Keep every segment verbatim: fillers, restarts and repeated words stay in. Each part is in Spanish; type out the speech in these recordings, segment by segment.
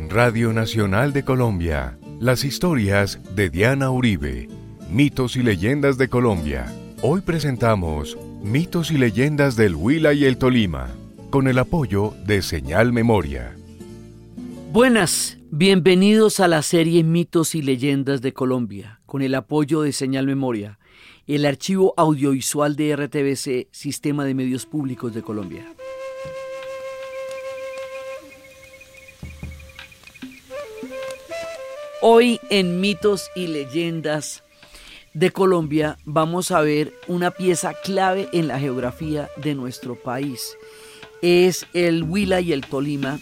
Radio Nacional de Colombia, las historias de Diana Uribe, mitos y leyendas de Colombia. Hoy presentamos Mitos y leyendas del Huila y el Tolima, con el apoyo de Señal Memoria. Buenas, bienvenidos a la serie Mitos y leyendas de Colombia, con el apoyo de Señal Memoria, el archivo audiovisual de R T V C, Sistema de Medios Públicos de Colombia. Hoy en Mitos y Leyendas de Colombia vamos a ver una pieza clave en la geografía de nuestro país. Es el Huila y el Tolima.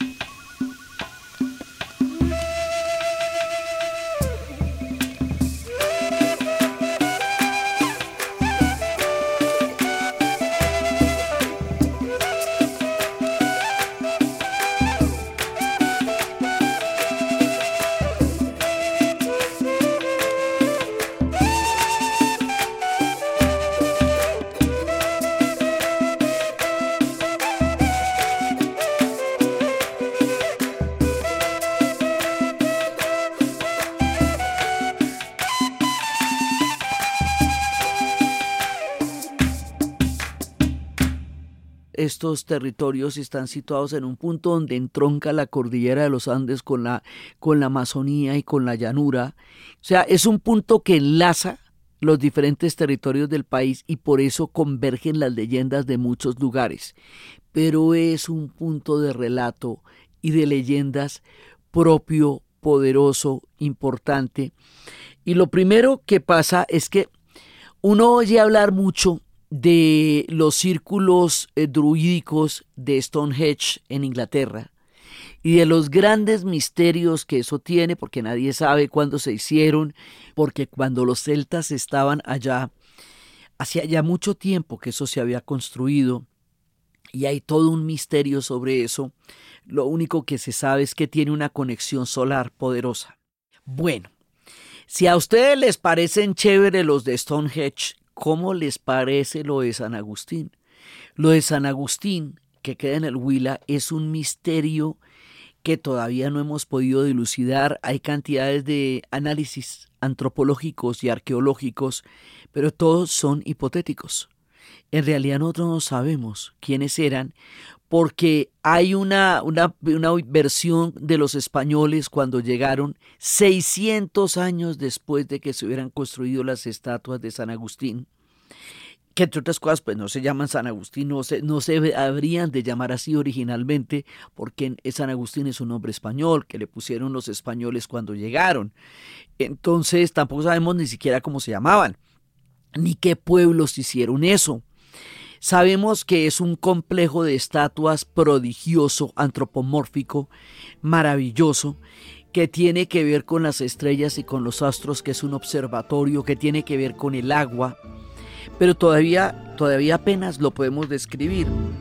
Estos territorios están situados en un punto donde entronca la cordillera de los Andes con la, con la Amazonía y con la llanura. O sea, es un punto que enlaza los diferentes territorios del país y por eso convergen las leyendas de muchos lugares. Pero es un punto de relato y de leyendas propio, poderoso, importante. Y lo primero que pasa es que uno oye hablar mucho de los círculos eh, druídicos de Stonehenge en Inglaterra y de los grandes misterios que eso tiene, porque nadie sabe cuándo se hicieron, porque cuando los celtas estaban allá, hacía ya mucho tiempo que eso se había construido y hay todo un misterio sobre eso. Lo único que se sabe es que tiene una conexión solar poderosa. Bueno, si a ustedes les parecen chévere los de Stonehenge, ¿cómo les parece lo de San Agustín? Lo de San Agustín, que queda en el Huila, es un misterio que todavía no hemos podido dilucidar. Hay cantidades de análisis antropológicos y arqueológicos, pero todos son hipotéticos. En realidad nosotros no sabemos quiénes eran, porque hay una, una, una versión de los españoles cuando llegaron seiscientos años después de que se hubieran construido las estatuas de San Agustín, que entre otras cosas pues no se llaman San Agustín, no se, no se habrían de llamar así originalmente, porque San Agustín es un nombre español que le pusieron los españoles cuando llegaron. Entonces tampoco sabemos ni siquiera cómo se llamaban, ni qué pueblos hicieron eso. Sabemos que es un complejo de estatuas prodigioso, antropomórfico, maravilloso, que tiene que ver con las estrellas y con los astros, que es un observatorio, que tiene que ver con el agua, pero todavía, todavía apenas lo podemos describir.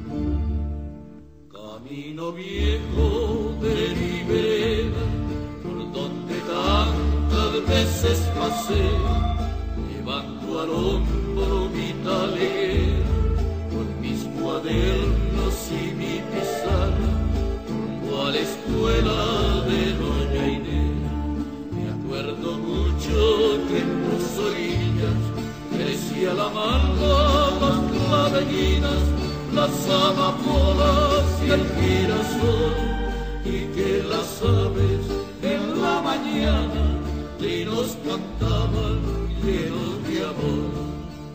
Camino viejo de mi vereda, por donde tantas veces pasé, llevando al hombro mi talera, cuadernos y mi pizarra, rumbo a la escuela de doña Inés. Me acuerdo mucho que en tus orillas crecía la malva, las clavellinas, las amapolas y el girasol, y que las aves en la mañana trinos cantaban llenos de amor.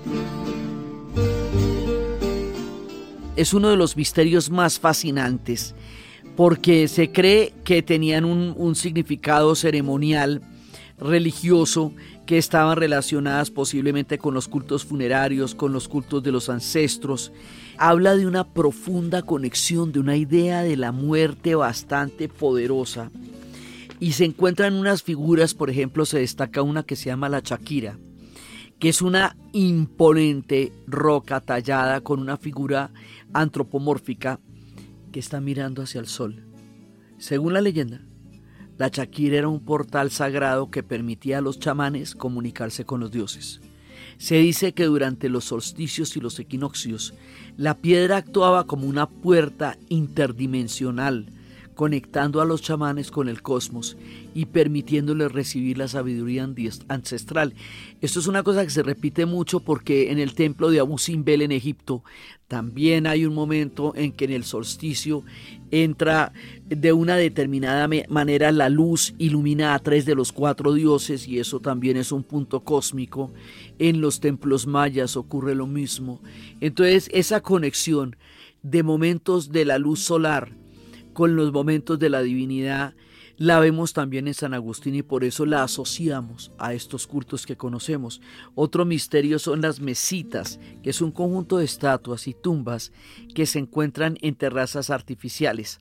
Es uno de los misterios más fascinantes porque se cree que tenían un, un significado ceremonial, religioso, que estaban relacionadas posiblemente con los cultos funerarios, con los cultos de los ancestros. Habla de una profunda conexión, de una idea de la muerte bastante poderosa. Y se encuentran unas figuras, por ejemplo, se destaca una que se llama la Chaquira, que es una imponente roca tallada con una figura antropomórfica que está mirando hacia el sol. Según la leyenda, la Chaquira era un portal sagrado que permitía a los chamanes comunicarse con los dioses. Se dice que durante los solsticios y los equinoccios, la piedra actuaba como una puerta interdimensional, conectando a los chamanes con el cosmos y permitiéndoles recibir la sabiduría ancestral. Esto es una cosa que se repite mucho porque en el templo de Abu Simbel en Egipto también hay un momento en que en el solsticio entra de una determinada manera la luz, ilumina a tres de los cuatro dioses, y eso también es un punto cósmico. En los templos mayas ocurre lo mismo. Entonces esa conexión de momentos de la luz solar con los momentos de la divinidad la vemos también en San Agustín, y por eso la asociamos a estos cultos que conocemos. Otro misterio son las mesitas, que es un conjunto de estatuas y tumbas que se encuentran en terrazas artificiales.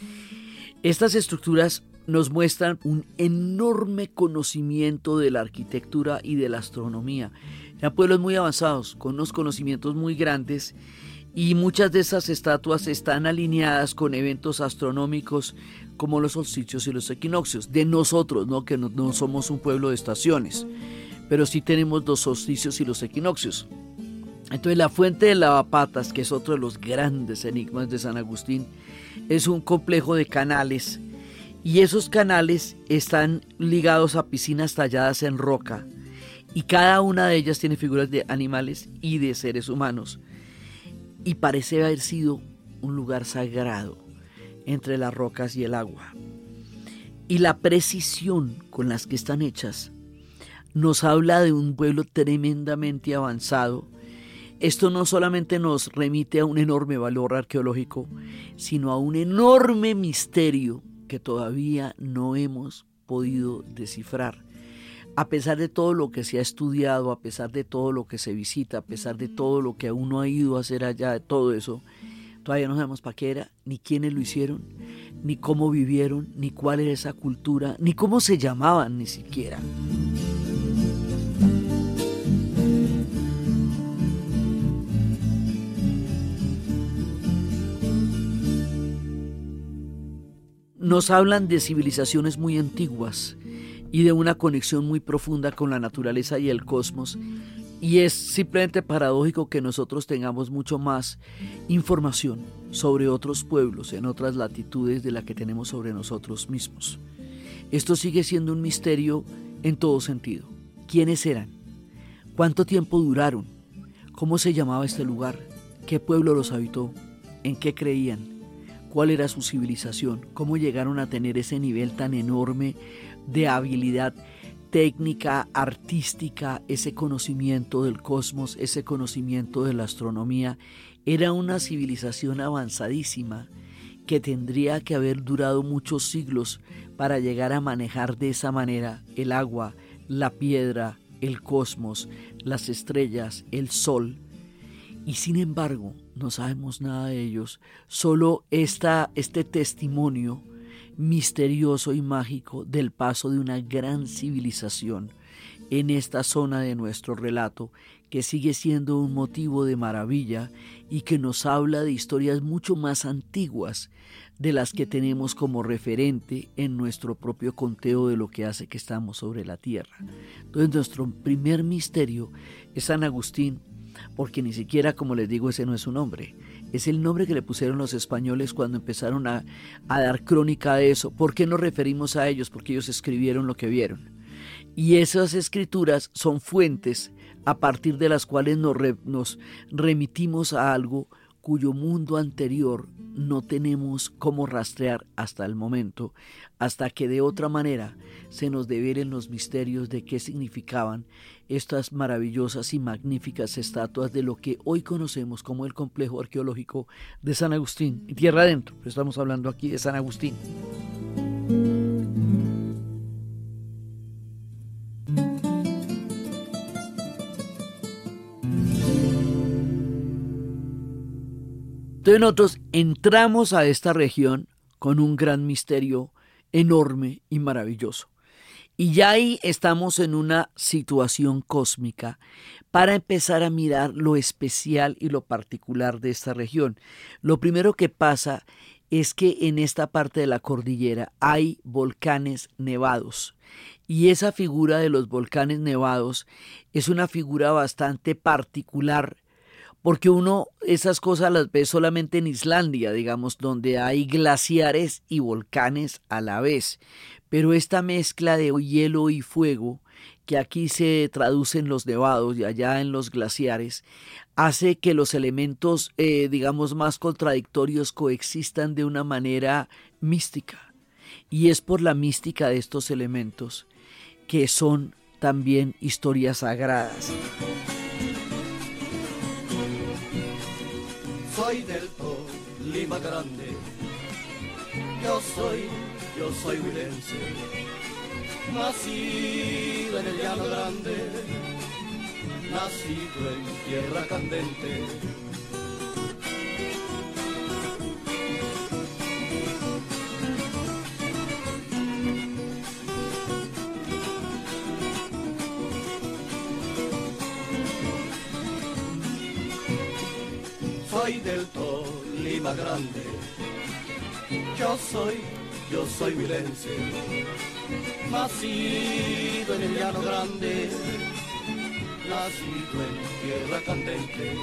Estas estructuras nos muestran un enorme conocimiento de la arquitectura y de la astronomía. Eran pueblos muy avanzados, con unos conocimientos muy grandes, y muchas de esas estatuas están alineadas con eventos astronómicos como los solsticios y los equinoccios. De nosotros, ¿no? Que no, no somos un pueblo de estaciones, pero sí tenemos los solsticios y los equinoccios. Entonces la fuente de Lavapatas, que es otro de los grandes enigmas de San Agustín, es un complejo de canales, y esos canales están ligados a piscinas talladas en roca, y cada una de ellas tiene figuras de animales y de seres humanos, y parece haber sido un lugar sagrado entre las rocas y el agua. Y la precisión con las que están hechas nos habla de un pueblo tremendamente avanzado. Esto no solamente nos remite a un enorme valor arqueológico, sino a un enorme misterio que todavía no hemos podido descifrar. A pesar de todo lo que se ha estudiado, a pesar de todo lo que se visita, a pesar de todo lo que uno ha ido a hacer allá, de todo eso, todavía no sabemos para qué era, ni quiénes lo hicieron, ni cómo vivieron, ni cuál era esa cultura, ni cómo se llamaban ni siquiera. Nos hablan de civilizaciones muy antiguas y de una conexión muy profunda con la naturaleza y el cosmos, y es simplemente paradójico que nosotros tengamos mucho más información sobre otros pueblos en otras latitudes de la que tenemos sobre nosotros mismos. Esto sigue siendo un misterio en todo sentido. ¿Quiénes eran? ¿Cuánto tiempo duraron? ¿Cómo se llamaba este lugar? ¿Qué pueblo los habitó? ¿En qué creían? ¿Cuál era su civilización? ¿Cómo llegaron a tener ese nivel tan enorme de habilidad técnica, artística, ese conocimiento del cosmos, ese conocimiento de la astronomía? Era una civilización avanzadísima que tendría que haber durado muchos siglos para llegar a manejar de esa manera el agua, la piedra, el cosmos, las estrellas, el sol. Y sin embargo, no sabemos nada de ellos, solo esta, este testimonio misterioso y mágico del paso de una gran civilización en esta zona de nuestro relato, que sigue siendo un motivo de maravilla y que nos habla de historias mucho más antiguas de las que tenemos como referente en nuestro propio conteo de lo que hace que estamos sobre la tierra. Entonces nuestro primer misterio es San Agustín, porque ni siquiera, como les digo, ese no es su nombre. Es el nombre que le pusieron los españoles cuando empezaron a, a dar crónica de eso. ¿Por qué nos referimos a ellos? Porque ellos escribieron lo que vieron. Y esas escrituras son fuentes a partir de las cuales nos, re, nos remitimos a algo cuyo mundo anterior no tenemos cómo rastrear hasta el momento, hasta que de otra manera se nos develen los misterios de qué significaban estas maravillosas y magníficas estatuas de lo que hoy conocemos como el complejo arqueológico de San Agustín, y tierra adentro, pero estamos hablando aquí de San Agustín. Entonces nosotros entramos a esta región con un gran misterio enorme y maravilloso. Y ya ahí estamos en una situación cósmica para empezar a mirar lo especial y lo particular de esta región. Lo primero que pasa es que en esta parte de la cordillera hay volcanes nevados. Y esa figura de los volcanes nevados es una figura bastante particular, porque uno esas cosas las ve solamente en Islandia, digamos, donde hay glaciares y volcanes a la vez. Pero esta mezcla de hielo y fuego, que aquí se traduce en los nevados y allá en los glaciares, hace que los elementos, eh, digamos, más contradictorios coexistan de una manera mística. Y es por la mística de estos elementos que son también historias sagradas. Soy del Tolima grande, yo soy, yo soy huilense, nacido en el llano grande, nacido en tierra candente. Soy del Tolima grande, yo soy, yo soy huilense, nacido en el llano grande, nacido en tierra candente.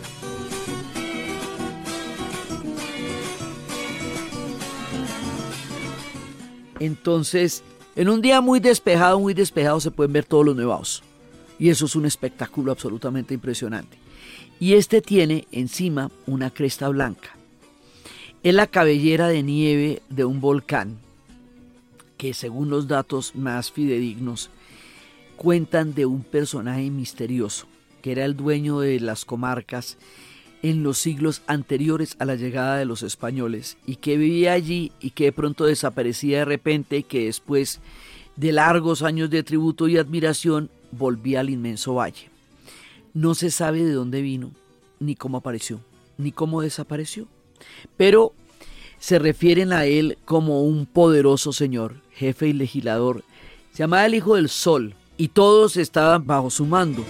Entonces, en un día muy despejado, muy despejado, se pueden ver todos los nevados. Y eso es un espectáculo absolutamente impresionante. Y este tiene encima una cresta blanca. Es la cabellera de nieve de un volcán que, según los datos más fidedignos, cuentan de un personaje misterioso que era el dueño de las comarcas en los siglos anteriores a la llegada de los españoles y que vivía allí y que de pronto desaparecía de repente y que después de largos años de tributo y admiración volvía al inmenso valle. No se sabe de dónde vino, ni cómo apareció, ni cómo desapareció, pero se refieren a él como un poderoso señor, jefe y legislador. Se llamaba el Hijo del Sol y todos estaban bajo su mando.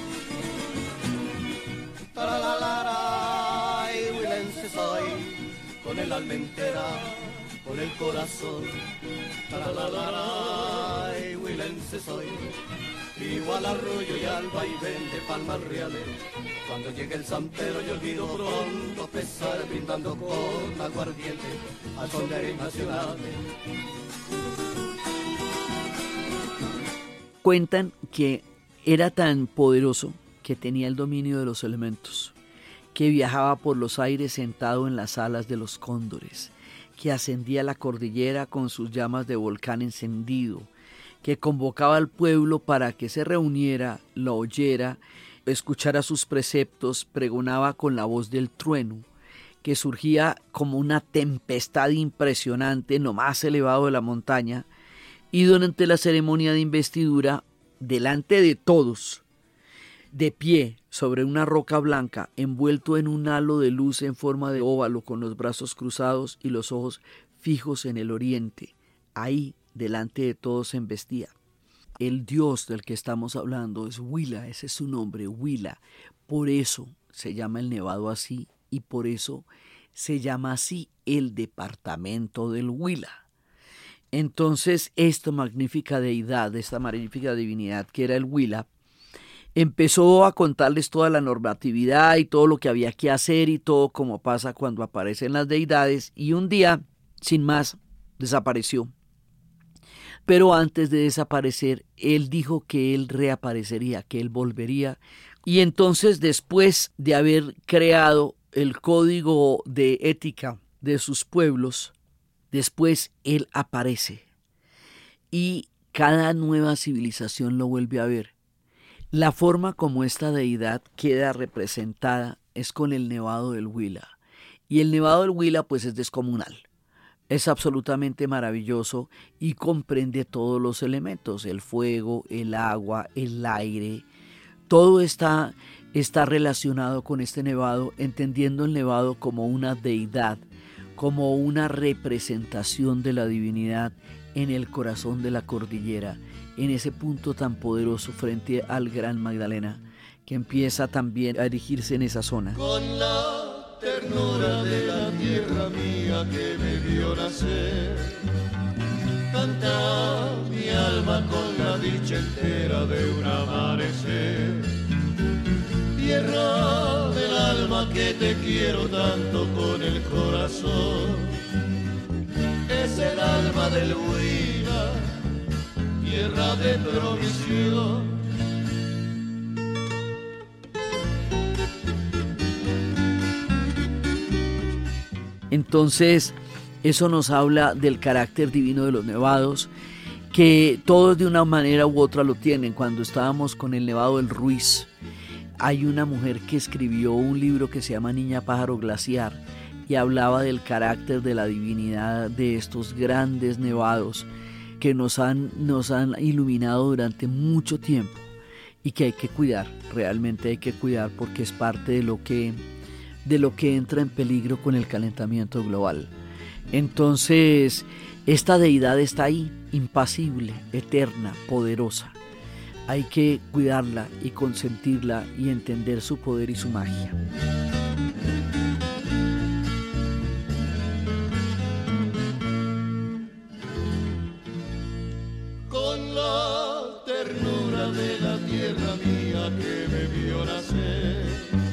Con el alma entera, con el corazón, huilense soy. Igual arroyo y al vaivén de palmas reales. Cuando llegue el Sampero yo olvido pronto pesar, brindando con aguardiente al son de aires nacionales. Cuentan que era tan poderoso que tenía el dominio de los elementos, que viajaba por los aires sentado en las alas de los cóndores, que ascendía la cordillera con sus llamas de volcán encendido, que convocaba al pueblo para que se reuniera, lo oyera, escuchara sus preceptos, pregonaba con la voz del trueno, que surgía como una tempestad impresionante en lo más elevado de la montaña, y durante la ceremonia de investidura, delante de todos, de pie sobre una roca blanca, envuelto en un halo de luz en forma de óvalo, con los brazos cruzados y los ojos fijos en el oriente, ahí, delante de todos se embestía. El dios del que estamos hablando es Huila, ese es su nombre, Huila. Por eso se llama el nevado así y por eso se llama así el departamento del Huila. Entonces esta magnífica deidad, esta magnífica divinidad que era el Huila, empezó a contarles toda la normatividad y todo lo que había que hacer y todo como pasa cuando aparecen las deidades, y un día, sin más, desapareció. Pero antes de desaparecer, él dijo que él reaparecería, que él volvería. Y entonces, después de haber creado el código de ética de sus pueblos, después él aparece. Y cada nueva civilización lo vuelve a ver. La forma como esta deidad queda representada es con el nevado del Huila. Y el nevado del Huila pues es descomunal. Es absolutamente maravilloso y comprende todos los elementos, el fuego, el agua, el aire. Todo está, está relacionado con este nevado, entendiendo el nevado como una deidad, como una representación de la divinidad en el corazón de la cordillera, en ese punto tan poderoso frente al Gran Magdalena, que empieza también a erigirse en esa zona. Con la ternura de la tierra mía que me vio nacer, canta mi alma con la dicha entera de un amanecer. Tierra del alma quiero tanto con el corazón. Es el alma del Huila, tierra de provisión. Entonces, eso nos habla del carácter divino de los nevados, que todos de una manera u otra lo tienen. Cuando estábamos con el Nevado del Ruiz, hay una mujer que escribió un libro que se llama Niña Pájaro Glaciar y hablaba del carácter de la divinidad de estos grandes nevados que nos han, nos han iluminado durante mucho tiempo y que hay que cuidar, realmente hay que cuidar porque es parte de lo que, de lo que entra en peligro con el calentamiento global. Entonces, esta deidad está ahí, impasible, eterna, poderosa. Hay que cuidarla y consentirla y entender su poder y su magia. Con la ternura de la tierra mía que me vio nacer,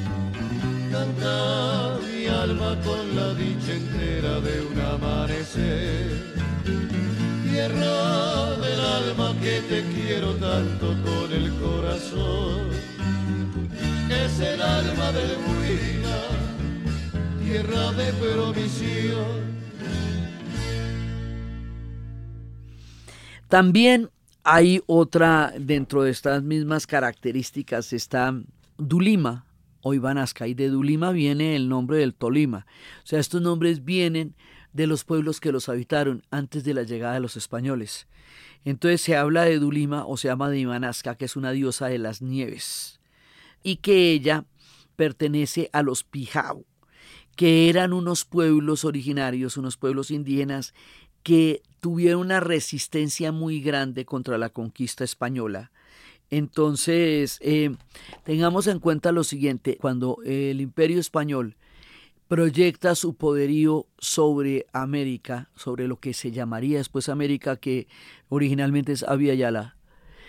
canta mi alma con la dicha entera de un amanecer. Tierra del alma que te quiero tanto con el corazón. Es el alma del Huila, tierra de provisión. También hay otra, dentro de estas mismas características está Dulima o Ivanasca, y de Dulima viene el nombre del Tolima. O sea, estos nombres vienen de los pueblos que los habitaron antes de la llegada de los españoles. Entonces se habla de Dulima o se llama de Ivanasca, que es una diosa de las nieves, y que ella pertenece a los Pijao, que eran unos pueblos originarios, unos pueblos indígenas que tuvieron una resistencia muy grande contra la conquista española. Entonces, eh, tengamos en cuenta lo siguiente: cuando el Imperio Español proyecta su poderío sobre América, sobre lo que se llamaría después América, que originalmente es Abya Yala,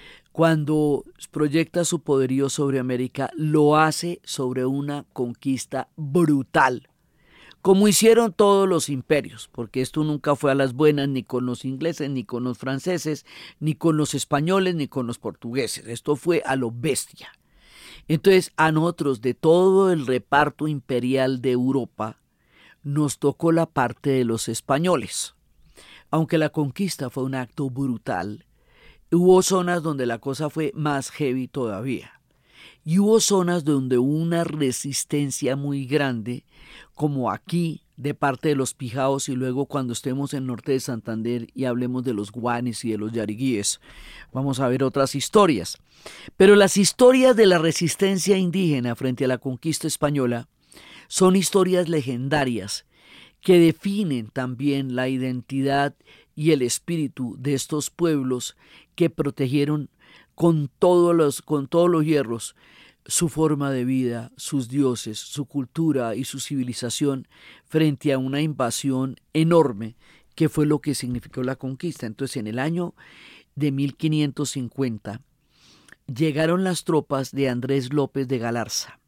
cuando proyecta su poderío sobre América, lo hace sobre una conquista brutal, como hicieron todos los imperios, porque esto nunca fue a las buenas ni con los ingleses, ni con los franceses, ni con los españoles, ni con los portugueses. Esto fue a lo bestia. Entonces, a nosotros, de todo el reparto imperial de Europa, nos tocó la parte de los españoles. Aunque la conquista fue un acto brutal, hubo zonas donde la cosa fue más heavy todavía. Y hubo zonas donde hubo una resistencia muy grande, como aquí, de parte de los Pijaos, y luego cuando estemos en norte de Santander y hablemos de los guanes y de los yariguíes, vamos a ver otras historias. Pero las historias de la resistencia indígena frente a la conquista española son historias legendarias que definen también la identidad y el espíritu de estos pueblos que protegieron con todos los, con todos los hierros su forma de vida, sus dioses, su cultura y su civilización frente a una invasión enorme que fue lo que significó la conquista. Entonces, en el año de mil quinientos cincuenta llegaron las tropas de Andrés López de Galarza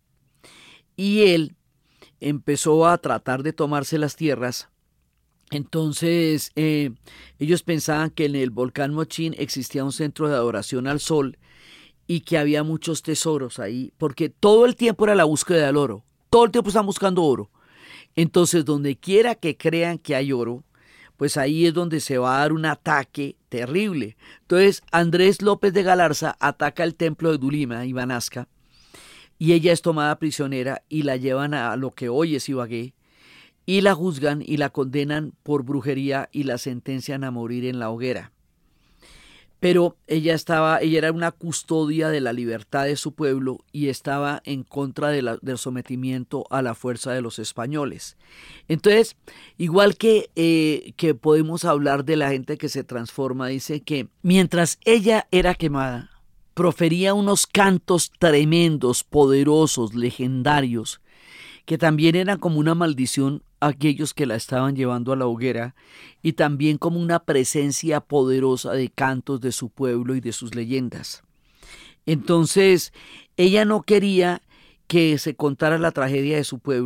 y él empezó a tratar de tomarse las tierras. Entonces eh, ellos pensaban que en el volcán Mochín existía un centro de adoración al sol y que había muchos tesoros ahí, porque todo el tiempo era la búsqueda del oro, todo el tiempo están buscando oro. Entonces, donde quiera que crean que hay oro, pues ahí es donde se va a dar un ataque terrible. Entonces, Andrés López de Galarza ataca el templo de Dulima, Ivanasca, y ella es tomada prisionera y la llevan a lo que hoy es Ibagué, y la juzgan y la condenan por brujería y la sentencian a morir en la hoguera. Pero ella estaba, ella era una custodia de la libertad de su pueblo y estaba en contra de la, del sometimiento a la fuerza de los españoles. Entonces, igual que, eh, que podemos hablar de la gente que se transforma, dice que mientras ella era quemada, profería unos cantos tremendos, poderosos, legendarios, que también eran como una maldición a aquellos que la estaban llevando a la hoguera, y también como una presencia poderosa de cantos de su pueblo y de sus leyendas. Entonces, ella no quería que se contara la tragedia de su pueblo,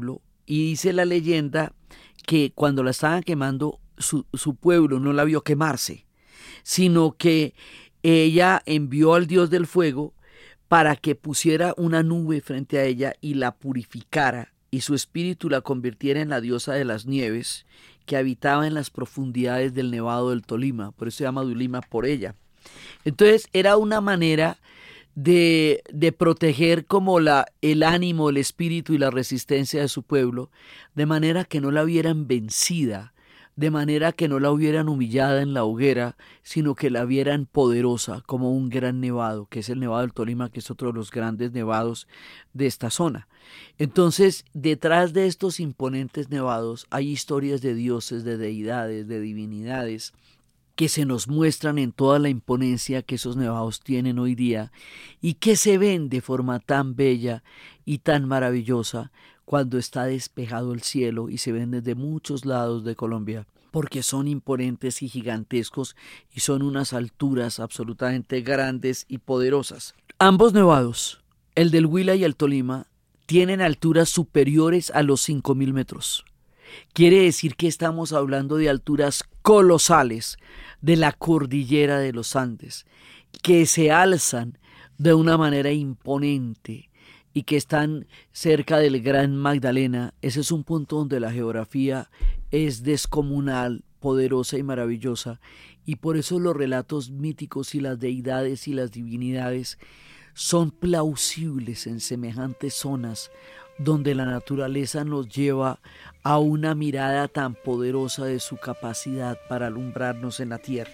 y dice la leyenda que cuando la estaban quemando, su, su pueblo no la vio quemarse, sino que ella envió al dios del fuego para que pusiera una nube frente a ella y la purificara, y su espíritu la convirtiera en la diosa de las nieves, que habitaba en las profundidades del Nevado del Tolima. Por eso se llama Tolima por ella. Entonces era una manera de, de proteger como la, el ánimo, el espíritu y la resistencia de su pueblo, de manera que no la vieran vencida, de manera que no la hubieran humillada en la hoguera, sino que la vieran poderosa como un gran nevado, que es el Nevado del Tolima, que es otro de los grandes nevados de esta zona. Entonces, detrás de estos imponentes nevados hay historias de dioses, de deidades, de divinidades, que se nos muestran en toda la imponencia que esos nevados tienen hoy día y que se ven de forma tan bella y tan maravillosa cuando está despejado el cielo y se ven desde muchos lados de Colombia, porque son imponentes y gigantescos y son unas alturas absolutamente grandes y poderosas. Ambos nevados, el del Huila y el Tolima, tienen alturas superiores a los cinco mil metros. Quiere decir que estamos hablando de alturas colosales de la cordillera de los Andes, que se alzan de una manera imponente y que están cerca del Gran Magdalena. Ese es un punto donde la geografía es descomunal, poderosa y maravillosa, y por eso los relatos míticos y las deidades y las divinidades son plausibles en semejantes zonas donde la naturaleza nos lleva a una mirada tan poderosa de su capacidad para alumbrarnos en la tierra.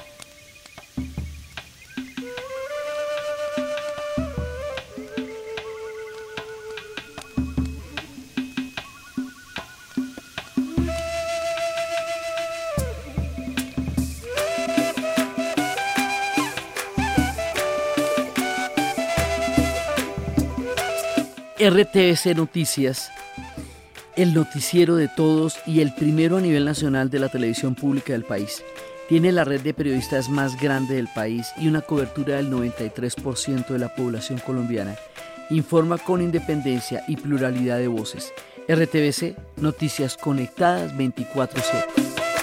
R T V C Noticias, el noticiero de todos y el primero a nivel nacional de la televisión pública del país. Tiene la red de periodistas más grande del país y una cobertura del noventa y tres por ciento de la población colombiana. Informa con independencia y pluralidad de voces. R T V C, noticias conectadas veinticuatro siete.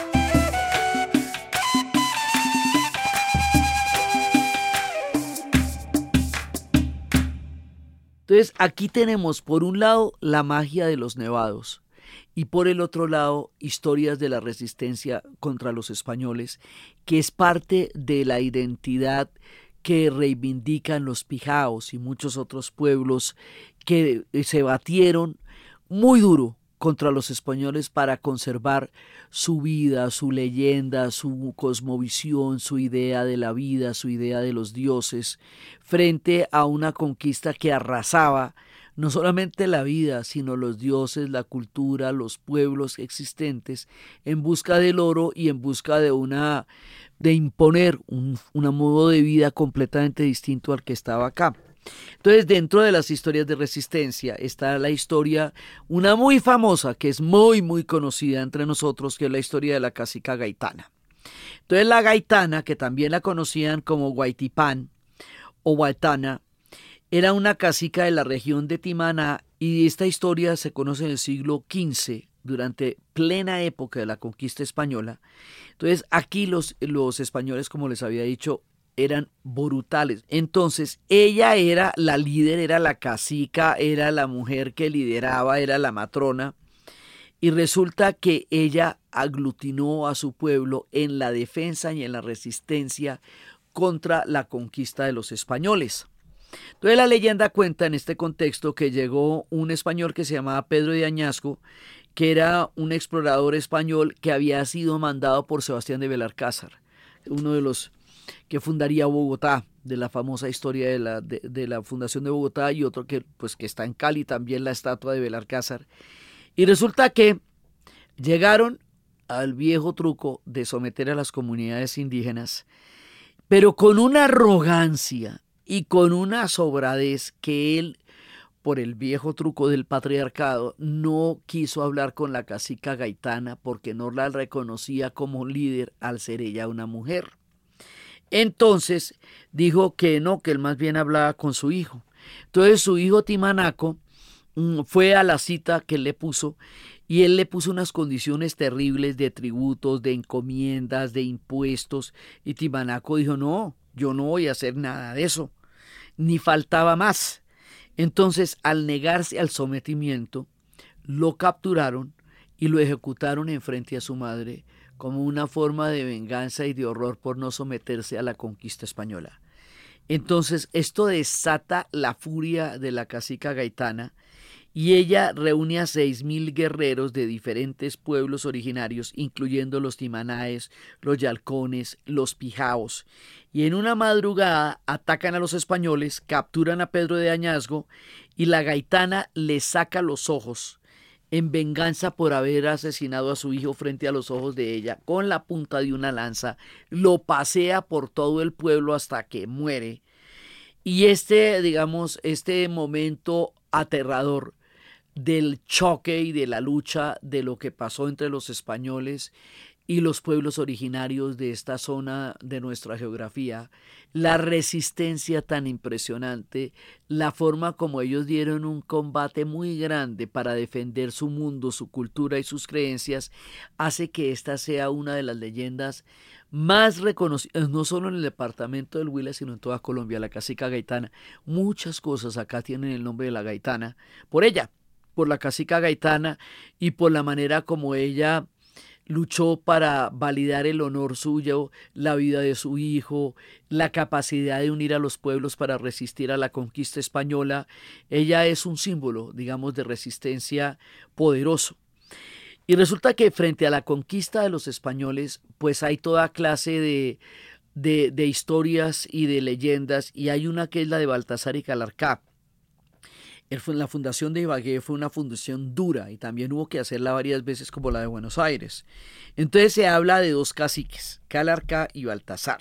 Entonces aquí tenemos por un lado la magia de los nevados y por el otro lado historias de la resistencia contra los españoles, que es parte de la identidad que reivindican los pijaos y muchos otros pueblos que se batieron muy duro contra los españoles para conservar su vida, su leyenda, su cosmovisión, su idea de la vida, su idea de los dioses, frente a una conquista que arrasaba no solamente la vida, sino los dioses, la cultura, los pueblos existentes, en busca del oro y en busca de una de imponer un, un modo de vida completamente distinto al que estaba acá. Entonces, dentro de las historias de resistencia está la historia, una muy famosa, que es muy, muy conocida entre nosotros, que es la historia de la cacica Gaitana. Entonces, la Gaitana, que también la conocían como Guaytipán o Guaitana, era una cacica de la región de Timaná, y esta historia se conoce en el siglo quince, durante plena época de la conquista española. Entonces, aquí los, los españoles, como les había dicho, eran brutales. Entonces ella era la líder, era la cacica, era la mujer que lideraba, era la matrona, y resulta que ella aglutinó a su pueblo en la defensa y en la resistencia contra la conquista de los españoles. Entonces la leyenda cuenta en este contexto que llegó un español que se llamaba Pedro de Añasco, que era un explorador español que había sido mandado por Sebastián de Belalcázar, uno de los que fundaría Bogotá, de la famosa historia de la, de, de la fundación de Bogotá, y otro que, pues, que está en Cali, también la estatua de Belalcázar. Y resulta que llegaron al viejo truco de someter a las comunidades indígenas, pero con una arrogancia y con una sobradez que él, por el viejo truco del patriarcado, no quiso hablar con la cacica Gaitana porque no la reconocía como líder al ser ella una mujer. Entonces dijo que no, que él más bien hablaba con su hijo. Entonces su hijo Timanaco fue a la cita que él le puso y él le puso unas condiciones terribles de tributos, de encomiendas, de impuestos, y Timanaco dijo, no, yo no voy a hacer nada de eso, ni faltaba más. Entonces, al negarse al sometimiento, lo capturaron y lo ejecutaron en frente a su madre como una forma de venganza y de horror por no someterse a la conquista española. Entonces, esto desata la furia de la cacica Gaitana, y ella reúne a seis mil guerreros de diferentes pueblos originarios, incluyendo los timanaes, los yalcones, los pijaos, y en una madrugada atacan a los españoles, capturan a Pedro de Añasgo, y la Gaitana le saca los ojos en venganza por haber asesinado a su hijo frente a los ojos de ella con la punta de una lanza, lo pasea por todo el pueblo hasta que muere. Y este, digamos, este momento aterrador del choque y de la lucha de lo que pasó entre los españoles y los pueblos originarios de esta zona de nuestra geografía, la resistencia tan impresionante, la forma como ellos dieron un combate muy grande para defender su mundo, su cultura y sus creencias, hace que esta sea una de las leyendas más reconocidas, no solo en el departamento del Huila, sino en toda Colombia, la cacica Gaitana. Muchas cosas acá tienen el nombre de la Gaitana, por ella, por la cacica Gaitana y por la manera como ella luchó para validar el honor suyo, la vida de su hijo, la capacidad de unir a los pueblos para resistir a la conquista española. Ella es un símbolo, digamos, de resistencia poderoso. Y resulta que frente a la conquista de los españoles, pues hay toda clase de, de, de historias y de leyendas, y hay una que es la de Baltasar y Calarcá. La fundación de Ibagué fue una fundación dura y también hubo que hacerla varias veces como la de Buenos Aires. Entonces se habla de dos caciques, Calarcá y Baltasar.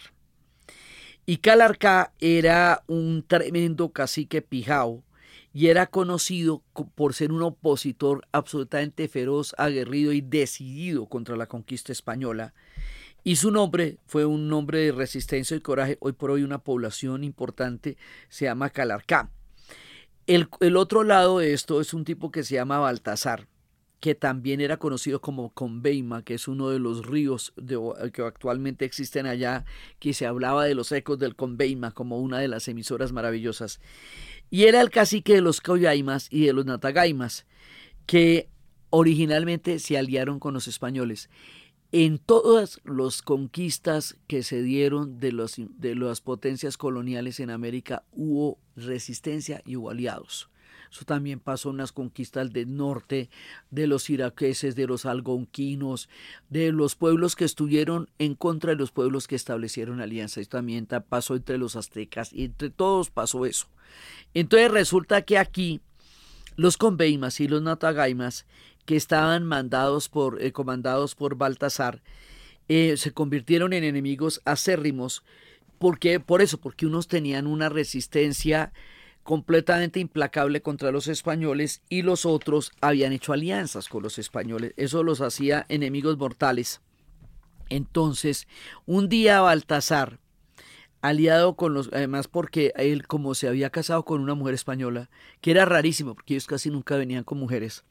Y Calarcá era un tremendo cacique pijao y era conocido por ser un opositor absolutamente feroz, aguerrido y decidido contra la conquista española. Y su nombre fue un nombre de resistencia y coraje. Hoy por hoy una población importante se llama Calarcá. El, el otro lado de esto es un tipo que se llama Baltasar, que también era conocido como Conveima, que es uno de los ríos de, que actualmente existen allá, que se hablaba de los ecos del Conveima como una de las emisoras maravillosas. Y era el cacique de los Coyaimas y de los Natagaimas, que originalmente se aliaron con los españoles. En todas las conquistas que se dieron de, los, de las potencias coloniales en América hubo resistencia y hubo aliados. Eso también pasó en las conquistas del norte, de los iraqueses, de los algonquinos, de los pueblos que estuvieron en contra de los pueblos que establecieron alianzas. Eso también pasó entre los aztecas y entre todos pasó eso. Entonces resulta que aquí los Conveimas y los Natagaimas, que estaban mandados por, eh, comandados por Baltasar, eh, se convirtieron en enemigos acérrimos. ¿Por qué? Por eso, porque unos tenían una resistencia completamente implacable contra los españoles y los otros habían hecho alianzas con los españoles. Eso los hacía enemigos mortales. Entonces, un día Baltasar, aliado con los, además porque él como se había casado con una mujer española, que era rarísimo porque ellos casi nunca venían con mujeres,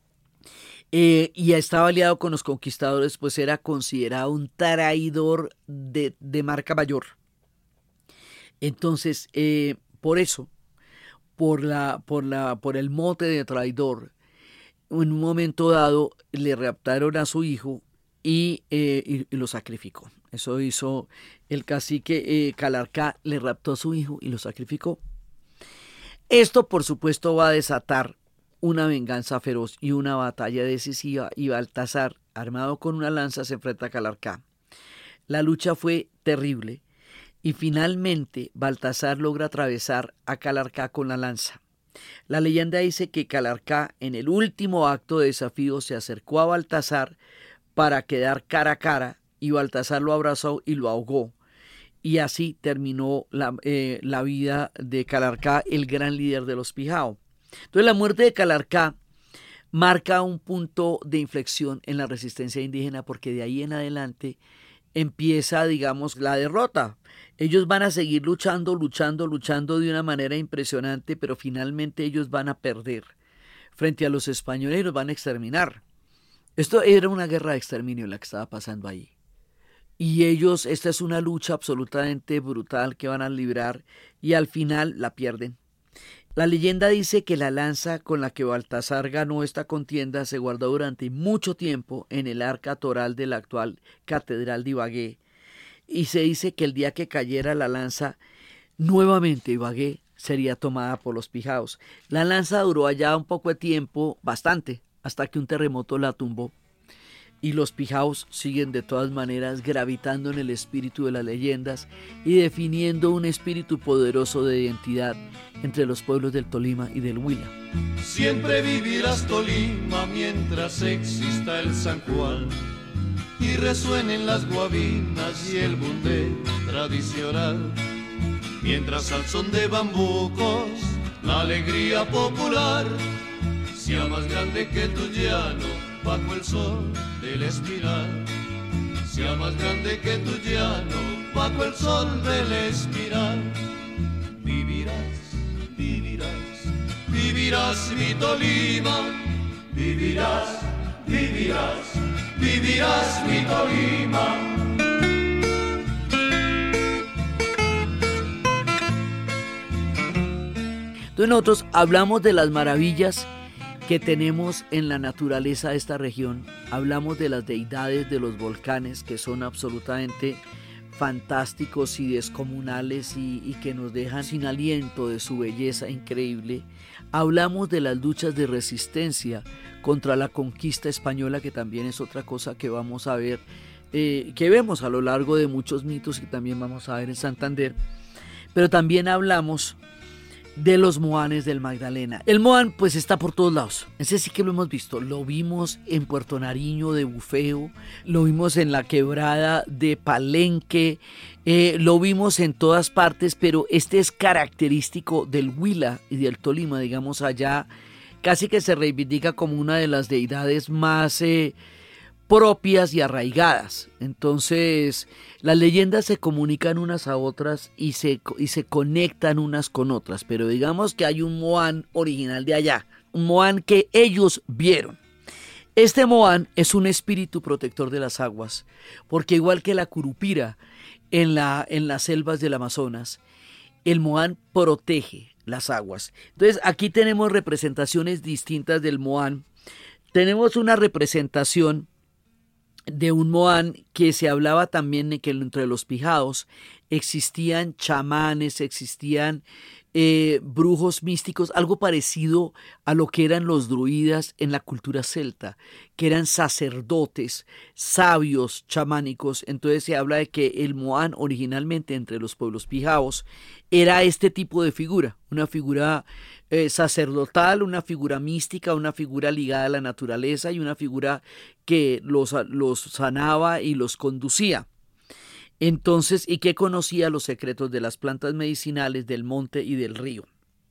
Eh, y estaba aliado con los conquistadores, pues era considerado un traidor de, de marca mayor. Entonces, eh, por eso, por, la, por, la, por el mote de traidor, en un momento dado le raptaron a su hijo y, eh, y, y lo sacrificó. Eso hizo el cacique eh, Calarcá, le raptó a su hijo y lo sacrificó. Esto, por supuesto, va a desatar una venganza feroz y una batalla decisiva, y Baltasar, armado con una lanza, se enfrenta a Calarcá. La lucha fue terrible y finalmente Baltasar logra atravesar a Calarcá con la lanza. La leyenda dice que Calarcá, en el último acto de desafío, se acercó a Baltasar para quedar cara a cara y Baltasar lo abrazó y lo ahogó. Y así terminó la, eh, la vida de Calarcá, el gran líder de los Pijao. Entonces la muerte de Calarcá marca un punto de inflexión en la resistencia indígena, porque de ahí en adelante empieza, digamos, la derrota. Ellos van a seguir luchando, luchando, luchando de una manera impresionante, pero finalmente ellos van a perder. frente a los españoles y los van a exterminar. Esto era una guerra de exterminio la que estaba pasando ahí. Y ellos, esta es una lucha absolutamente brutal que van a librar y al final la pierden. La leyenda dice que la lanza con la que Baltasar ganó esta contienda se guardó durante mucho tiempo en el arca toral de la actual Catedral de Ibagué. Y se dice que el día que cayera la lanza, nuevamente Ibagué sería tomada por los pijaos. La lanza duró allá un poco de tiempo, bastante, hasta que un terremoto la tumbó. Y los pijaos siguen de todas maneras gravitando en el espíritu de las leyendas y definiendo un espíritu poderoso de identidad entre los pueblos del Tolima y del Huila. Siempre vivirás Tolima mientras exista el San Juan y resuenen las guabinas y el bundé tradicional. Mientras al son de bambucos la alegría popular sea más grande que tu llano bajo el sol del espiral, sea más grande que tu llano bajo el sol del espiral. Vivirás, vivirás, vivirás mi Tolima, vivirás, vivirás, vivirás mi Tolima. Entonces nosotros hablamos de las maravillas que tenemos en la naturaleza de esta región, hablamos de las deidades de los volcanes que son absolutamente fantásticos y descomunales y, y que nos dejan sin aliento de su belleza increíble. Hablamos de las luchas de resistencia contra la conquista española, que también es otra cosa que vamos a ver, eh, que vemos a lo largo de muchos mitos y también vamos a ver en Santander. Pero también hablamos de los moanes del Magdalena. El moán pues está por todos lados, ese sí que lo hemos visto, lo vimos en Puerto Nariño de Bufeo, lo vimos en la quebrada de Palenque, eh, lo vimos en todas partes, pero este es característico del Huila y del Tolima, digamos allá casi que se reivindica como una de las deidades más eh, propias y arraigadas. Entonces las leyendas se comunican unas a otras y se, y se conectan unas con otras, pero digamos que hay un moán original de allá, un moán que ellos vieron. Este moán es un espíritu protector de las aguas, porque igual que la curupira en, la, en las selvas del Amazonas, el moán protege las aguas. Entonces aquí tenemos representaciones distintas del moán. Tenemos una representación de un moán que se hablaba también de que entre los pijaos existían chamanes, existían eh, brujos místicos, algo parecido a lo que eran los druidas en la cultura celta, que eran sacerdotes, sabios chamánicos. Entonces se habla de que el moán originalmente entre los pueblos pijaos era este tipo de figura, una figura eh, sacerdotal, una figura mística, una figura ligada a la naturaleza y una figura que los, los sanaba y los conducía. Entonces, y que conocía los secretos de las plantas medicinales, del monte y del río.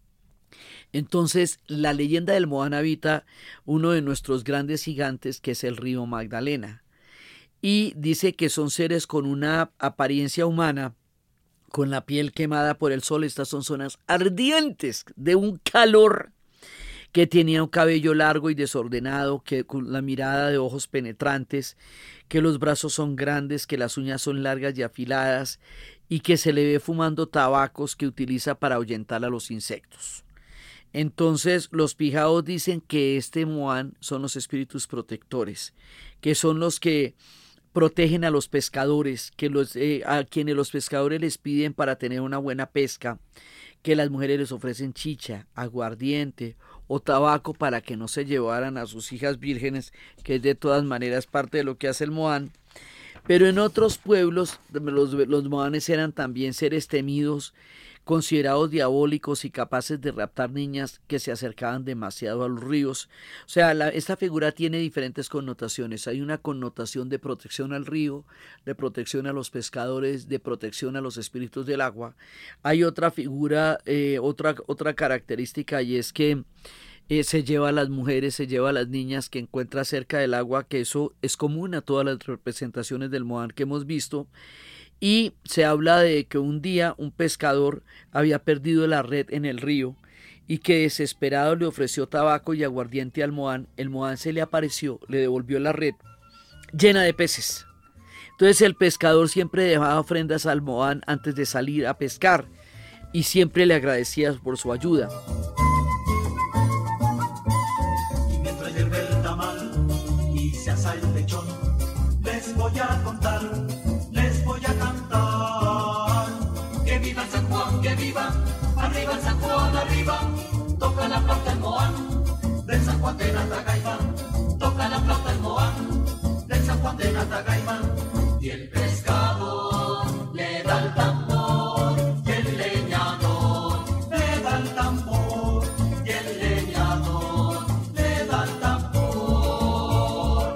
Entonces, la leyenda del moán habita uno de nuestros grandes gigantes, que es el río Magdalena. Y dice que son seres con una apariencia humana, con la piel quemada por el sol. Estas son zonas ardientes de un calor, que tenía un cabello largo y desordenado, que con la mirada de ojos penetrantes, que los brazos son grandes, que las uñas son largas y afiladas, y que se le ve fumando tabacos que utiliza para ahuyentar a los insectos. Entonces los pijaos dicen que este moán son los espíritus protectores, que son los que protegen a los pescadores, que los, eh, a quienes los pescadores les piden para tener una buena pesca, que las mujeres les ofrecen chicha, aguardiente o tabaco para que no se llevaran a sus hijas vírgenes, que es de todas maneras parte de lo que hace el moán. Pero en otros pueblos los, los moanes eran también seres temidos, considerados diabólicos y capaces de raptar niñas que se acercaban demasiado a los ríos. O sea, la, esta figura tiene diferentes connotaciones. Hay una connotación de protección al río, de protección a los pescadores, de protección a los espíritus del agua. Hay otra figura, eh, otra, otra característica, y es que eh, se lleva a las mujeres, se lleva a las niñas que encuentra cerca del agua, que eso es común a todas las representaciones del moán que hemos visto. Y se habla de que un día un pescador había perdido la red en el río y que desesperado le ofreció tabaco y aguardiente al Moán, el Moán se le apareció, le devolvió la red llena de peces. Entonces el pescador siempre dejaba ofrendas al Moán antes de salir a pescar y siempre le agradecía por su ayuda. Y mientras hierve el tamal y se asa el lechón, les voy a contar, les voy a cantar. Que viva San Juan, que viva, arriba San Juan, arriba. Toca la flauta el Moán, del San Juan de Natagaimán. Toca la flauta el Moán, del San Juan de Natagaimán. Y el pescador le da el tambor, y el leñador le da el tambor, y el leñador le da el tambor.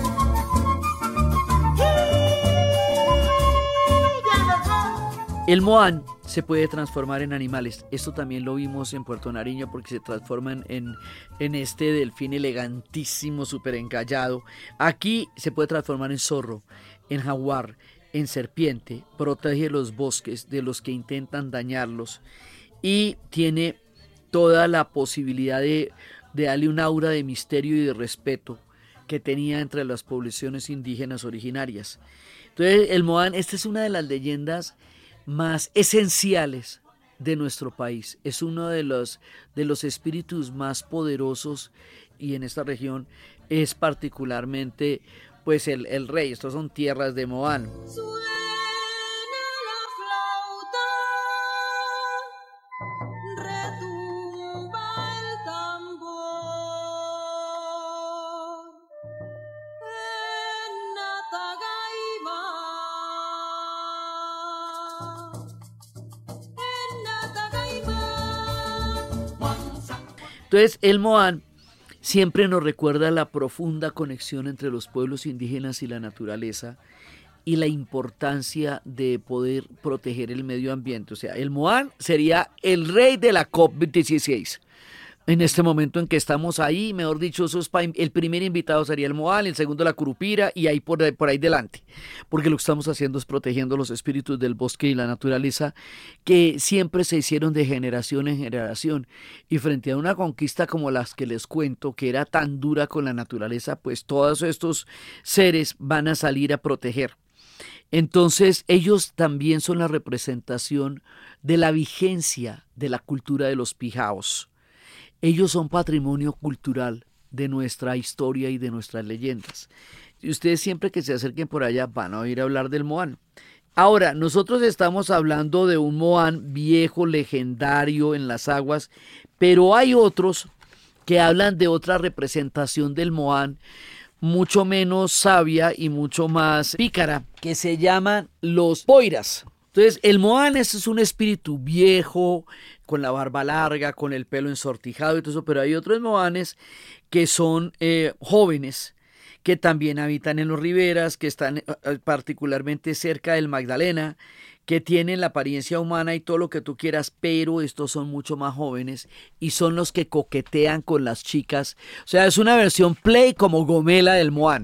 El Moán se puede transformar en animales. Esto también lo vimos en Puerto Nariño porque se transforman en, en este delfín elegantísimo, súper encallado. Aquí se puede transformar en zorro, en jaguar, en serpiente, protege los bosques de los que intentan dañarlos y tiene toda la posibilidad de, de darle un aura de misterio y de respeto que tenía entre las poblaciones indígenas originarias. Entonces el Moán, esta es una de las leyendas más esenciales de nuestro país. Es uno de los, de los espíritus más poderosos y en esta región es particularmente pues el, el rey. Estos son tierras de Moán. Entonces el Moán siempre nos recuerda la profunda conexión entre los pueblos indígenas y la naturaleza y la importancia de poder proteger el medio ambiente. O sea, el Moán sería el rey de la COP veintiséis. En este momento en que estamos ahí, mejor dicho, eso es pa, el primer invitado sería el Moán, el segundo la Curupira y ahí por, por ahí delante, porque lo que estamos haciendo es protegiendo los espíritus del bosque y la naturaleza que siempre se hicieron de generación en generación, y frente a una conquista como las que les cuento, que era tan dura con la naturaleza, pues todos estos seres van a salir a proteger. Entonces ellos también son la representación de la vigencia de la cultura de los pijaos. Ellos son patrimonio cultural de nuestra historia y de nuestras leyendas. Y ustedes siempre que se acerquen por allá van a oír hablar del Moán. Ahora, nosotros estamos hablando de un Moán viejo, legendario en las aguas, pero hay otros que hablan de otra representación del Moán, mucho menos sabia y mucho más pícara, que se llaman los poiras. Entonces, el Moán es un espíritu viejo, con la barba larga, con el pelo ensortijado y todo eso, pero hay otros Moanes que son eh, jóvenes, que también habitan en los riberas, que están eh, particularmente cerca del Magdalena, que tienen la apariencia humana y todo lo que tú quieras, pero estos son mucho más jóvenes y son los que coquetean con las chicas. O sea, es una versión play como gomela del Moán.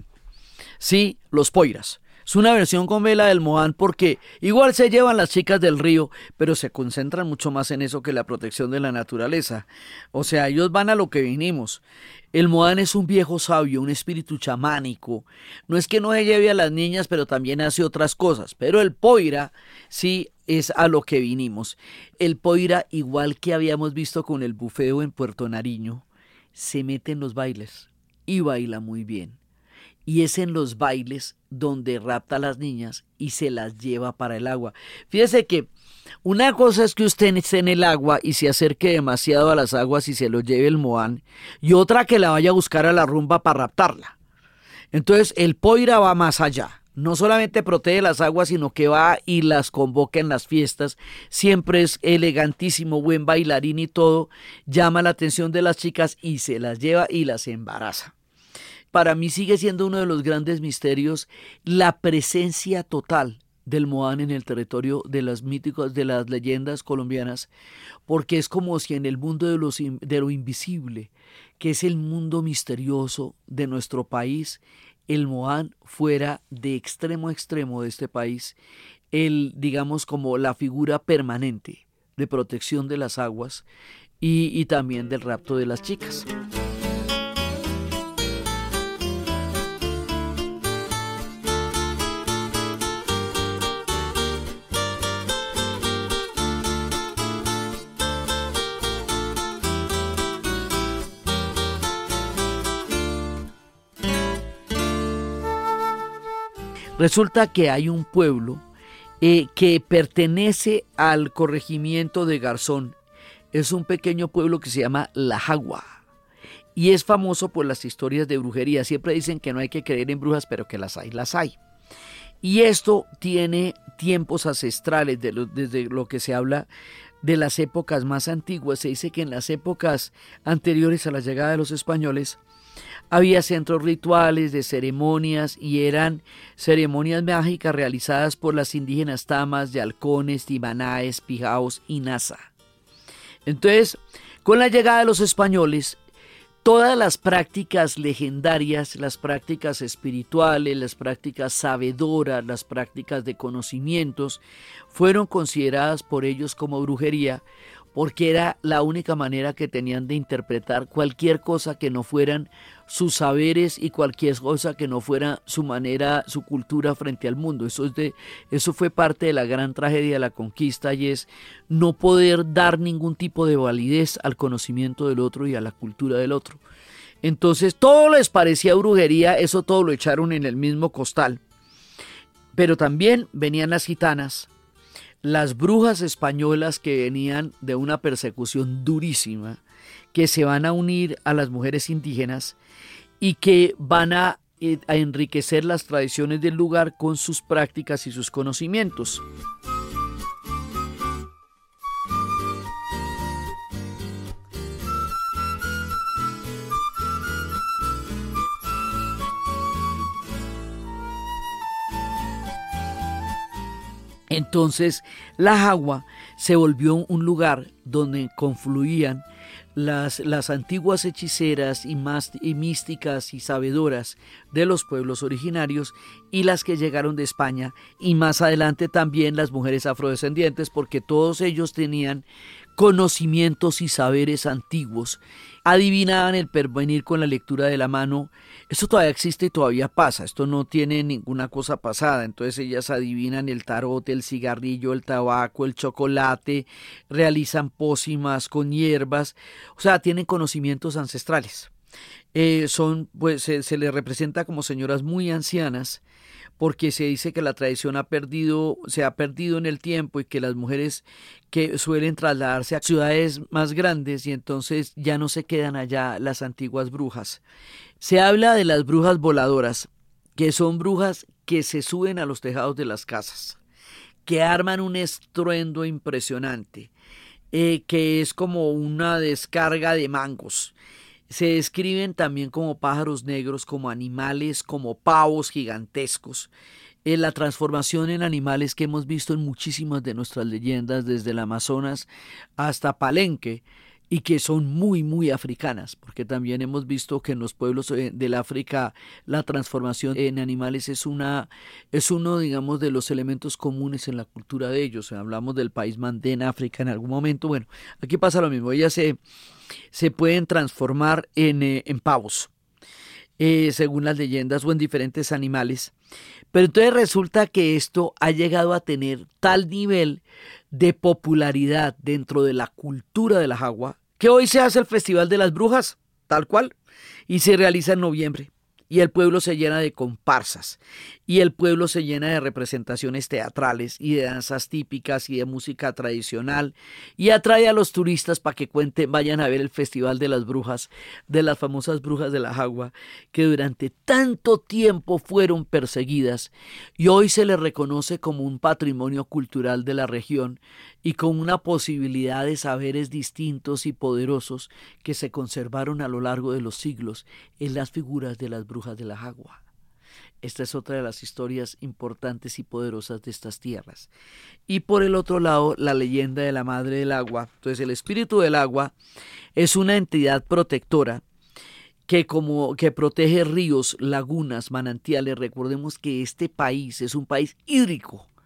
Sí, los poiras. Es una versión con vela del Moán porque igual se llevan las chicas del río, pero se concentran mucho más en eso que la protección de la naturaleza. O sea, ellos van a lo que vinimos. El Moán es un viejo sabio, un espíritu chamánico. No es que no se lleve a las niñas, pero también hace otras cosas. Pero el poira sí es a lo que vinimos. El poira, igual que habíamos visto con el bufeo en Puerto Nariño, se mete en los bailes y baila muy bien. Y es en los bailes donde rapta a las niñas y se las lleva para el agua. Fíjese que una cosa es que usted esté en el agua y se acerque demasiado a las aguas y se lo lleve el Moán, y otra que la vaya a buscar a la rumba para raptarla. Entonces el poira va más allá. No solamente protege las aguas, sino que va y las convoca en las fiestas. Siempre es elegantísimo, buen bailarín y todo. Llama la atención de las chicas y se las lleva y las embaraza. Para mí sigue siendo uno de los grandes misterios la presencia total del Moán en el territorio de las míticas, de las leyendas colombianas, porque es como si en el mundo de, los, de lo invisible, que es el mundo misterioso de nuestro país, el Moán fuera de extremo a extremo de este país, el, digamos, como la figura permanente de protección de las aguas, y, y también del rapto de las chicas. Resulta que hay un pueblo eh, que pertenece al corregimiento de Garzón. Es un pequeño pueblo que se llama La Jagua y es famoso por las historias de brujería. Siempre dicen que no hay que creer en brujas, pero que las hay, las hay. Y esto tiene tiempos ancestrales, de lo, desde lo que se habla de las épocas más antiguas. Se dice que en las épocas anteriores a la llegada de los españoles había centros rituales de ceremonias y eran ceremonias mágicas realizadas por las indígenas tamas de halcones, timanaes, pijaos y nasa. Entonces, con la llegada de los españoles, todas las prácticas legendarias, las prácticas espirituales, las prácticas sabedoras, las prácticas de conocimientos, fueron consideradas por ellos como brujería, porque era la única manera que tenían de interpretar cualquier cosa que no fueran sus saberes y cualquier cosa que no fuera su manera, su cultura frente al mundo. Eso, es de, eso fue parte de la gran tragedia de la conquista, y es no poder dar ningún tipo de validez al conocimiento del otro y a la cultura del otro. Entonces todo les parecía brujería, eso todo lo echaron en el mismo costal. Pero también venían las gitanas, las brujas españolas que venían de una persecución durísima, que se van a unir a las mujeres indígenas y que van a, eh, a enriquecer las tradiciones del lugar con sus prácticas y sus conocimientos. Entonces La Jagua se volvió un lugar donde confluían las, las antiguas hechiceras y, más, y místicas y sabedoras de los pueblos originarios y las que llegaron de España, y más adelante también las mujeres afrodescendientes, porque todos ellos tenían conocimientos y saberes antiguos, adivinaban el porvenir con la lectura de la mano. Esto todavía existe y todavía pasa, esto no tiene ninguna cosa pasada. Entonces ellas adivinan el tarot, el cigarrillo, el tabaco, el chocolate, realizan pócimas con hierbas, o sea, tienen conocimientos ancestrales. Eh, son, pues, se, se les representa como señoras muy ancianas, porque se dice que la tradición ha perdido, se ha perdido en el tiempo, y que las mujeres que suelen trasladarse a ciudades más grandes y entonces ya no se quedan allá las antiguas brujas. Se habla de las brujas voladoras, que son brujas que se suben a los tejados de las casas, que arman un estruendo impresionante, eh, que es como una descarga de mangos. Se describen también como pájaros negros, como animales, como pavos gigantescos. Eh, la transformación en animales que hemos visto en muchísimas de nuestras leyendas, desde el Amazonas hasta Palenque, y que son muy, muy africanas, porque también hemos visto que en los pueblos del África la transformación en animales es, una, es uno, digamos, de los elementos comunes en la cultura de ellos. Hablamos del país Mandé en África en algún momento. Bueno, aquí pasa lo mismo, ellas se, se pueden transformar en, eh, en pavos, eh, según las leyendas, o en diferentes animales. Pero entonces resulta que esto ha llegado a tener tal nivel de popularidad dentro de la cultura de La Jagua, que hoy se hace el Festival de las Brujas, tal cual, y se realiza en noviembre, y el pueblo se llena de comparsas, y el pueblo se llena de representaciones teatrales y de danzas típicas y de música tradicional, y atrae a los turistas para que cuenten, vayan a ver el Festival de las Brujas, de las famosas brujas de La Jagua, que durante tanto tiempo fueron perseguidas, y hoy se les reconoce como un patrimonio cultural de la región, y con una posibilidad de saberes distintos y poderosos que se conservaron a lo largo de los siglos en las figuras de las brujas de La Jagua. Esta es otra de las historias importantes y poderosas de estas tierras. Y por el otro lado, la leyenda de la Madre del Agua. Entonces, el espíritu del agua es una entidad protectora que, como, que protege ríos, lagunas, manantiales. Recordemos que este país es un país hídrico.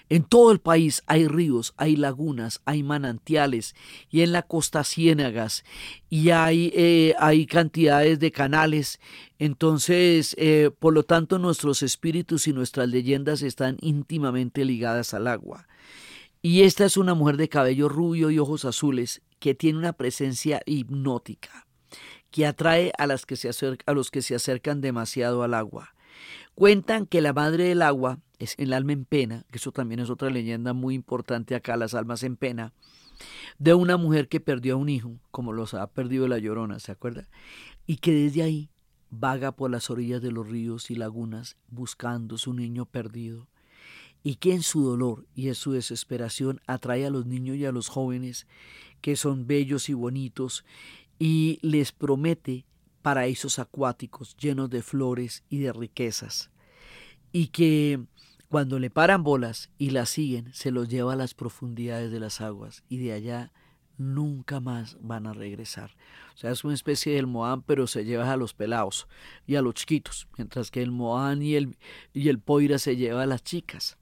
En todo el país hay ríos, hay lagunas, hay manantiales y en la costa ciénagas y hay, eh, hay cantidades de canales. Entonces, eh, por lo tanto, nuestros espíritus y nuestras leyendas están íntimamente ligadas al agua. Y esta es una mujer de cabello rubio y ojos azules que tiene una presencia hipnótica que atrae a, las que se acerca, a los que se acercan demasiado al agua. Cuentan que la madre del agua es el alma en pena, que eso también es otra leyenda muy importante acá, las almas en pena, de una mujer que perdió a un hijo, como los ha perdido la Llorona, ¿se acuerda? Y que desde ahí vaga por las orillas de los ríos y lagunas buscando su niño perdido, y que en su dolor y en su desesperación atrae a los niños y a los jóvenes que son bellos y bonitos y les promete paraísos acuáticos llenos de flores y de riquezas, y que cuando le paran bolas y la siguen, se los lleva a las profundidades de las aguas y de allá nunca más van a regresar. O sea, es una especie del Moán, pero se lleva a los pelados y a los chiquitos, mientras que el Moán y el, y el Poira se lleva a las chicas.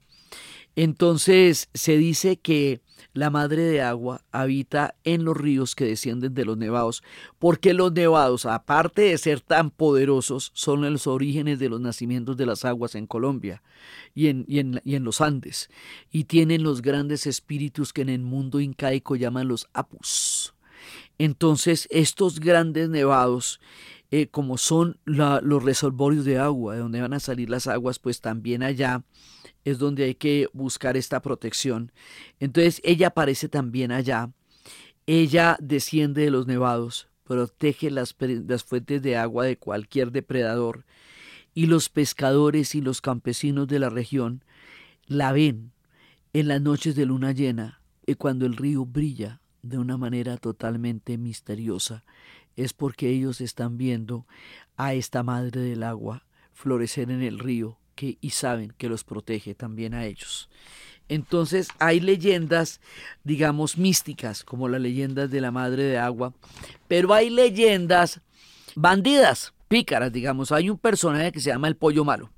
Entonces se dice que la madre de agua habita en los ríos que descienden de los nevados, porque los nevados, aparte de ser tan poderosos, son los orígenes de los nacimientos de las aguas en Colombia y en, y en, y en los Andes, y tienen los grandes espíritus que en el mundo incaico llaman los apus. Entonces estos grandes nevados, eh, como son la, los reservorios de agua, de donde van a salir las aguas, pues también allá es donde hay que buscar esta protección. Entonces ella aparece también allá, ella desciende de los nevados, protege las, las fuentes de agua de cualquier depredador, y los pescadores y los campesinos de la región la ven en las noches de luna llena, y cuando el río brilla de una manera totalmente misteriosa, es porque ellos están viendo a esta madre del agua florecer en el río, Que, y saben que los protege también a ellos. Entonces hay leyendas, digamos, místicas, como las leyendas de la madre de agua, pero hay leyendas bandidas, pícaras, digamos. Hay un personaje que se llama el Pollo Malo,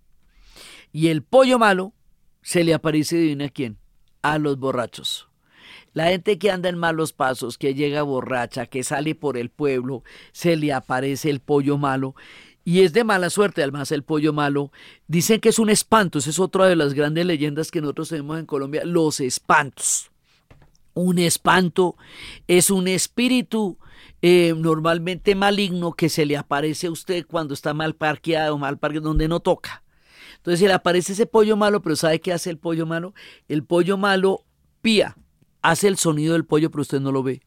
y el Pollo Malo se le aparece, ¿adivina quién? A los borrachos. La gente que anda en malos pasos, que llega borracha, que sale por el pueblo, se le aparece el Pollo Malo. Y es de mala suerte, además, el Pollo Malo. Dicen que es un espanto, esa es otra de las grandes leyendas que nosotros tenemos en Colombia, los espantos. Un espanto es un espíritu eh, normalmente maligno que se le aparece a usted cuando está mal parqueado, mal parqueado, donde no toca. Entonces se le aparece ese Pollo Malo, pero ¿sabe qué hace el Pollo Malo? El Pollo Malo pía, hace el sonido del pollo, pero usted no lo ve.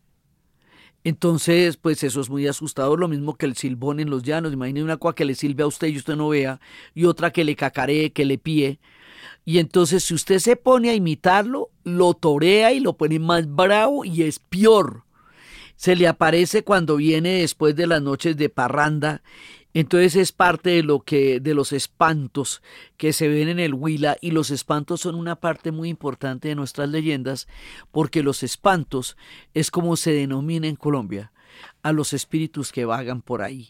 Entonces, pues eso es muy asustador, lo mismo que el silbón en los llanos. Imagine una cosa que le silbe a usted y usted no vea, y otra que le cacaree, que le píe. Y entonces, si usted se pone a imitarlo, lo torea y lo pone más bravo y es peor. Se le aparece cuando viene después de las noches de parranda. Entonces es parte de lo que de los espantos que se ven en el Huila, y los espantos son una parte muy importante de nuestras leyendas, porque los espantos es como se denomina en Colombia a los espíritus que vagan por ahí.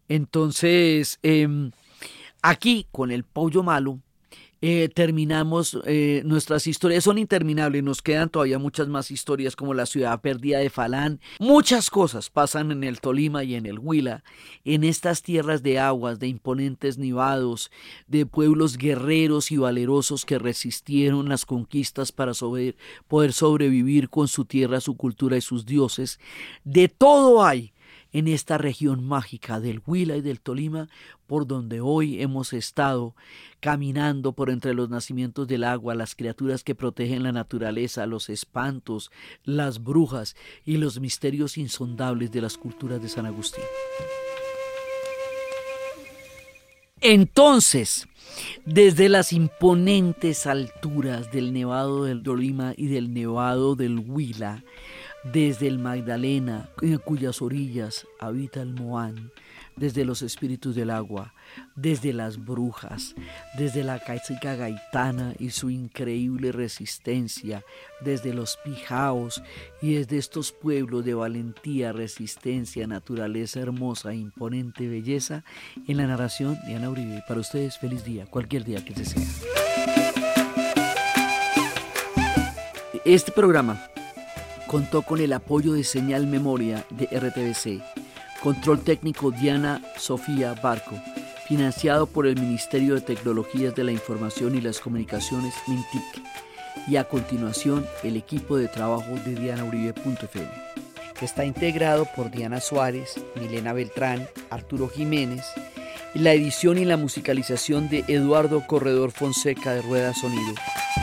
Entonces eh, aquí con el Pollo Malo Eh, terminamos eh, nuestras historias, son interminables, nos quedan todavía muchas más historias, como la ciudad perdida de Falán. Muchas cosas pasan en el Tolima y en el Huila, en estas tierras de aguas, de imponentes nevados, de pueblos guerreros y valerosos que resistieron las conquistas para sobre, poder sobrevivir con su tierra, su cultura y sus dioses. De todo hay en esta región mágica del Huila y del Tolima, por donde hoy hemos estado caminando por entre los nacimientos del agua, las criaturas que protegen la naturaleza, los espantos, las brujas y los misterios insondables de las culturas de San Agustín. Entonces, desde las imponentes alturas del Nevado del Tolima y del Nevado del Huila, desde el Magdalena, en cuyas orillas habita el Moán, desde los espíritus del agua, desde las brujas, desde la cacica gaitana y su increíble resistencia, desde los pijaos y desde estos pueblos de valentía, resistencia, naturaleza hermosa, imponente belleza, en la narración de Diana Uribe. Para ustedes, feliz día, cualquier día que se sea. Exactamente. Este programa contó con el apoyo de Señal Memoria de R T V C, control técnico Diana Sofía Barco, financiado por el Ministerio de Tecnologías de la Información y las Comunicaciones, MINTIC, y a continuación el equipo de trabajo de diana uribe punto efe eme, que está integrado por Diana Suárez, Milena Beltrán, Arturo Jiménez, y la edición y la musicalización de Eduardo Corredor Fonseca de Rueda Sonido.